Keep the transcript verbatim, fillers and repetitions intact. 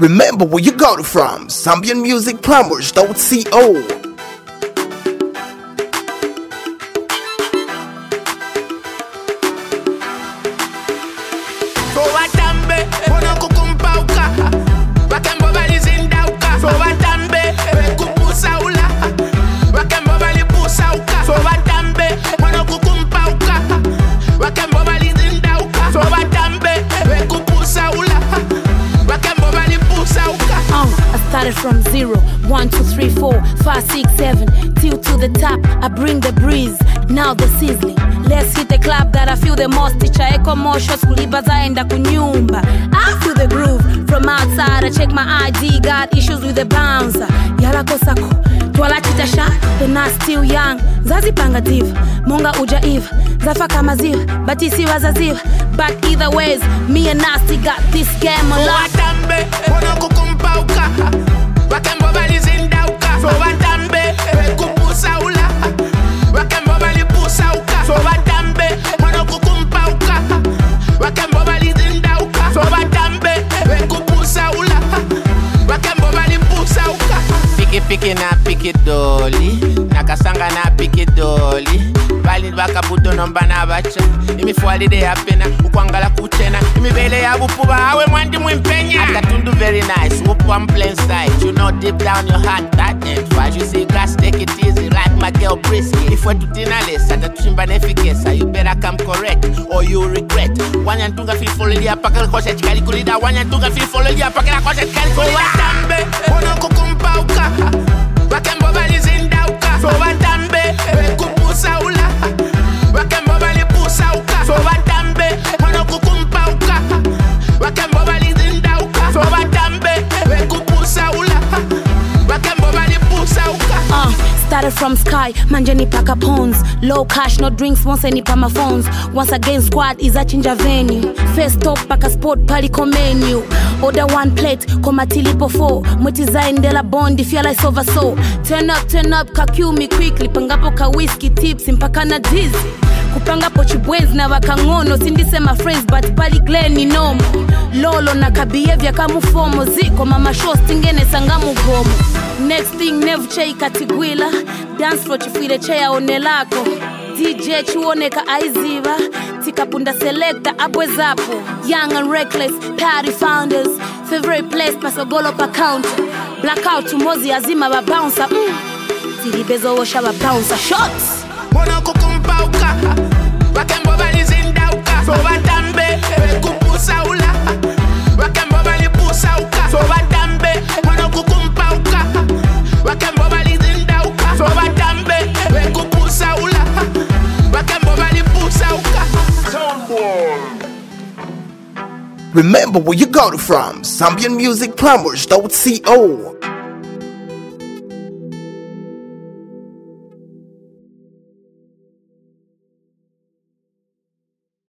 Remember where you got it from. Zambian Music Plumbers dot co. Started from zero, one, two, three, four, five, six, seven, till to the top. I bring the breeze, now the sizzling. Let's hit the club that I feel the most. Ticha echo motion, kulibaza enda kunyumba. I feel the groove from outside. I check my I D, got issues with the bouncer. Yala kosako, twala chitasha, the not still young. Zazi panga div, monga uja eve. Zafa kama ziv, batisi wazaziv. But either ways, me and Nasty got this game on lock. Wakembo balizindauka so watambe kupusa ula wakembo balipusa uka so watambe mwana kukumpauka wakembo balizindauka so watambe kupusa ula wakembo balipusa uka piki piki na piki doli nakasanga na piki doli bali bakabuto nomba na bacha imifualide ya pena ukwangala kuchena imibele ya bupuba awe mwandi mwimpenya atatundu very nice whoop one plain sight you know deep down your heart that ain't why you say guys take it easy like my girl Brisky if we're to dinnerless atatushimba nefikesa you better come correct or you regret wanyantunga feel follow ya pakala koshe chikali kulida wanyantunga feel follow ya pakala koshe chikali kulida watambe ono kukumpauka wakembo balizindauka so watambe kupusa ula wakembo balipusa uka so watambe mwana kukumpauka wakembo balizindauka so watambe kupusa ula wakembo balipusa uka. Uh, started from sky, manjani paka pawns. Low cash, no drinks, once any pa my phones. Once again squad is a change of venue. First stop paka sport paliko menu. Order one plate, koma tilipo four. Mwetiza indela bondi, feel like over so. Turn up, turn up, kakiu me quickly. Pangapo ka whiskey tips, impaka na dizzy. Kupanga po chibwenzi na wakangono. Sindise my friends, but pali gleni nomo. Lolo na kabehavior kamu fomo. Ziko mama show stingene sangamu gomo. Next thing never chai katigwila. Dance floor chifile chaya onelako. D J chuoneka aiziva. Tika punda selecta abwe zapo. Young and reckless, party founders. Favorite place pasogolo pa counter. Blackout tumozi azima ba bouncer. Mm. Tilibezo washa ba bouncer. Shots! Mwana kukumpauka wakembo balizindauka so watambe kupusa ula wakembo balipusa uka so watambe mwana kukumpauka wakembo balizindauka so watambe kupusa ula wakembo balipusa uka. Remember where you got it from. Zambian Music Plumbers dot co.